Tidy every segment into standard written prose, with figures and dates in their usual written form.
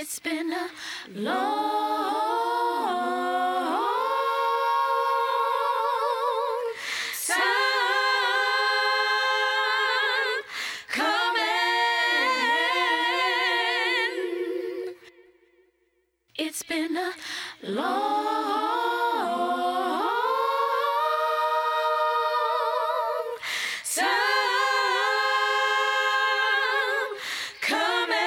It's been a long time coming. It's been a long time coming.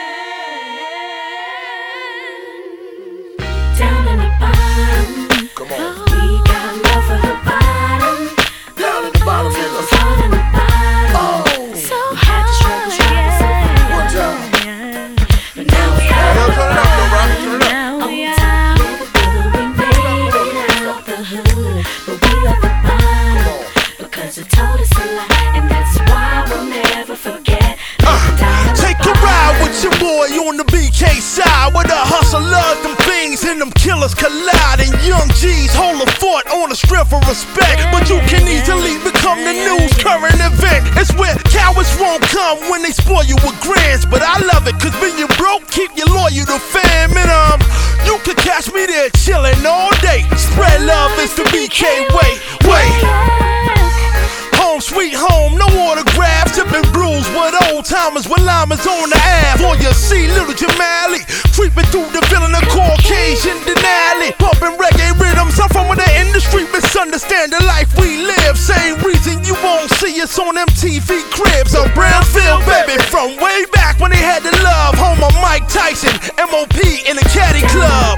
Down in the bottom, Come on. we got love for the bottom. Down at the bottom, Till nigga. it's all in the bottom. Oh. So had to struggle, try to survive. One time. But now we Yo, are turn it up, though, Rob. Turn it up. now we out. We made it out the hood, but we left the bottom because it told us a lot, and that's why we'll never forget. Take a ride with your boy on the BK side, where the hustlers, them things and them killers collide, and young G's hold a fort on the strength of respect. But you can easily become the news current event. It's where cowards won't come when they spoil you with grants. But I love it, cause when you're broke, keep you loyal to fam. And you can catch me there chillin' all day. Spread love, it's the BK way. Home sweet home, no autographs, tipping blues, but old timers with llamas on the Ave. All you see, little Jamali creeping through the villain of Caucasian Denali, pumping reggae rhythms. I'm from the industry, misunderstand the life we live. Same reason you won't see us on MTV Cribs. I'm Brownfield, baby, from way back when they had the love. Home of Mike Tyson, MOP in the Caddy Club.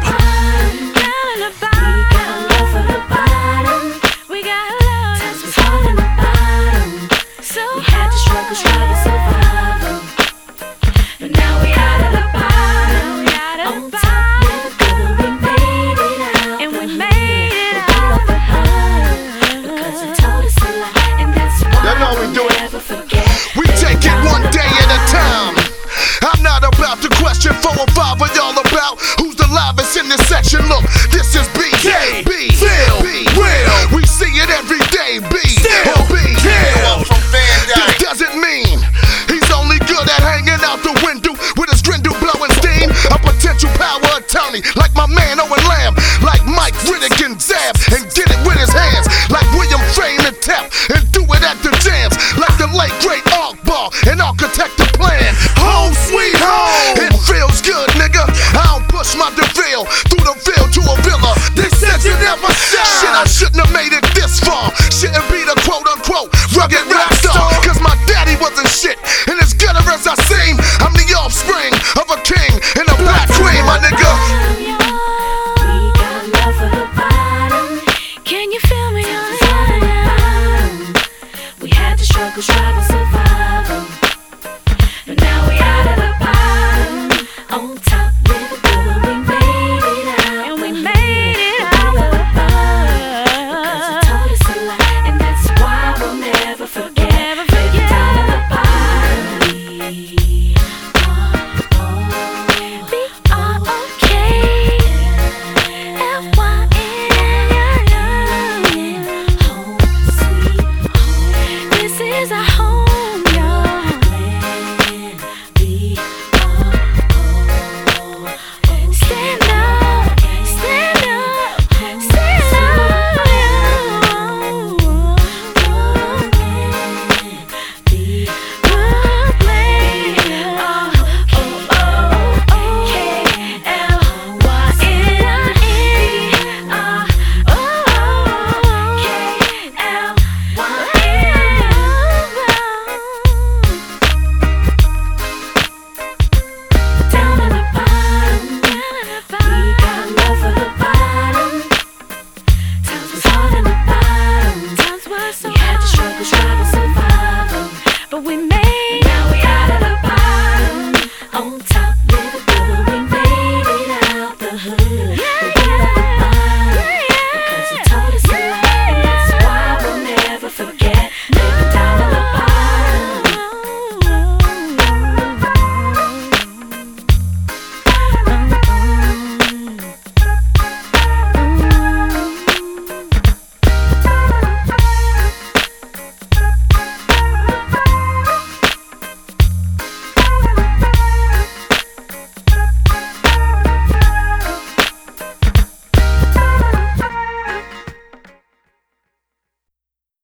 We had to struggle, try to survive them. But now we out of the bottom. On top, never good, we made it out. And we made it out the hood, because it told us a lot, and that's why That's all we we'll doing. never forget. We take it one day at a time. I'm not about to question 4 or 5 of y'all about who's the livest in this section. Look, this is BK, B, Phil, B, Will. We see it every day, B, Still, or B, Kill. This doesn't mean he's only good at hanging out the window with his grindle blowing steam. A potential power attorney like my man Owen Lamb, like Mike Riddick and Zab, and did it